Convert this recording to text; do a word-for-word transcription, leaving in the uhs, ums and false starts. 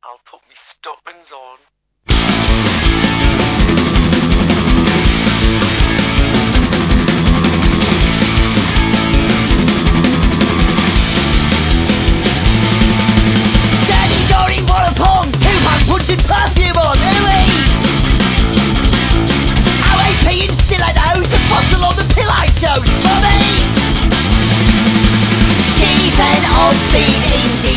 I'll put me stockings on. Daddy Dory for a pong, two-man punching perfume on, ooey! O A P in stilettos, a fossil on the pill I chose for me! She's an obscene Indian.